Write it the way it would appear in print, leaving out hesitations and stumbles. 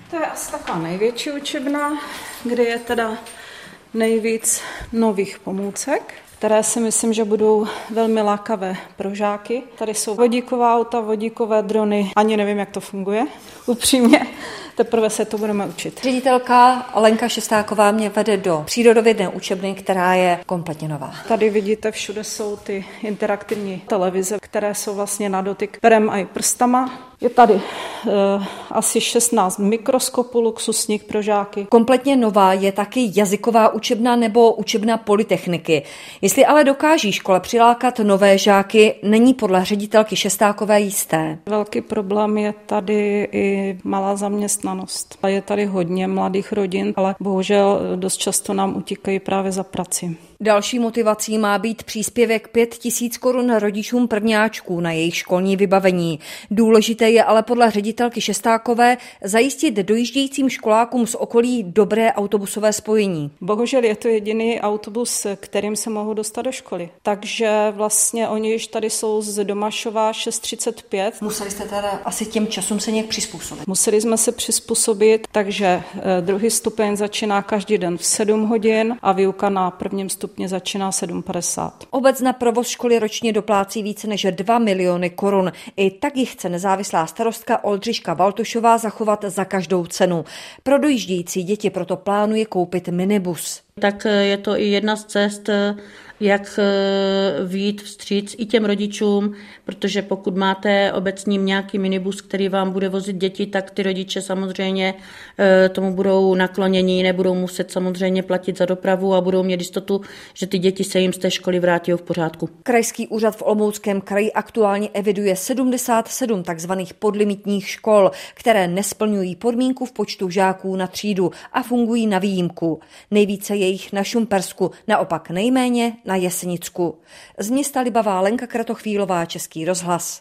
To je asi taková největší učebna, kde je teda nejvíc nových pomůcek, které si myslím, že budou velmi lákavé pro žáky. Tady jsou vodíková auta, vodíkové drony, ani nevím, jak to funguje, upřímně. Teprve se to budeme učit. Ředitelka Lenka Šestáková mě vede do přírodovědné učebny, která je kompletně nová. Tady vidíte, všude jsou ty interaktivní televize, které jsou vlastně na dotyk perem a i prstama. Je tady asi 16 mikroskopů luxusních pro žáky. Kompletně nová je taky jazyková učebna nebo učebna polytechniky. Jestli ale dokáží škola přilákat nové žáky, není podle ředitelky Šestákové jisté. Velký problém je tady i malá zaměstnanost. Je tady hodně mladých rodin, ale bohužel dost často nám utíkají právě za prací. Další motivací má být příspěvek 5 000 korun rodičům prvňáčků na jejich školní vybavení. Důležité je ale podle ředitelky Šestákové zajistit dojíždějícím školákům z okolí dobré autobusové spojení. Bohužel je to jediný autobus, kterým se mohou dostat do školy. Takže vlastně oni již tady jsou z Domašova 6:35. Museli jste teda asi těm časům se nějak přizpůsobit. Museli jsme se přizpůsobit, takže druhý stupeň začíná každý den v 7 hodin a výuka na prvním stupni začíná 7:50. Obec na provoz školy ročně doplácí více než 2 miliony korun. I tak ji chce nezávislá starostka Oldřiška Baltušová zachovat za každou cenu. Pro dojíždějící děti proto plánuje koupit minibus. Tak je to i jedna z cest, jak vyjít vstříc i těm rodičům, protože pokud máte obecním nějaký minibus, který vám bude vozit děti, tak ty rodiče samozřejmě tomu budou nakloněni, nebudou muset samozřejmě platit za dopravu a budou mít jistotu, že ty děti se jim z té školy vrátí v pořádku. Krajský úřad v Olomouckém kraji aktuálně eviduje 77 takzvaných podlimitních škol, které nesplňují podmínku v počtu žáků na třídu a fungují na výjimku. Nejvíce je jich na Šumpersku, naopak nejméně na Jesenicku. Z města Libavá Lenka Kratochvílová, Český rozhlas.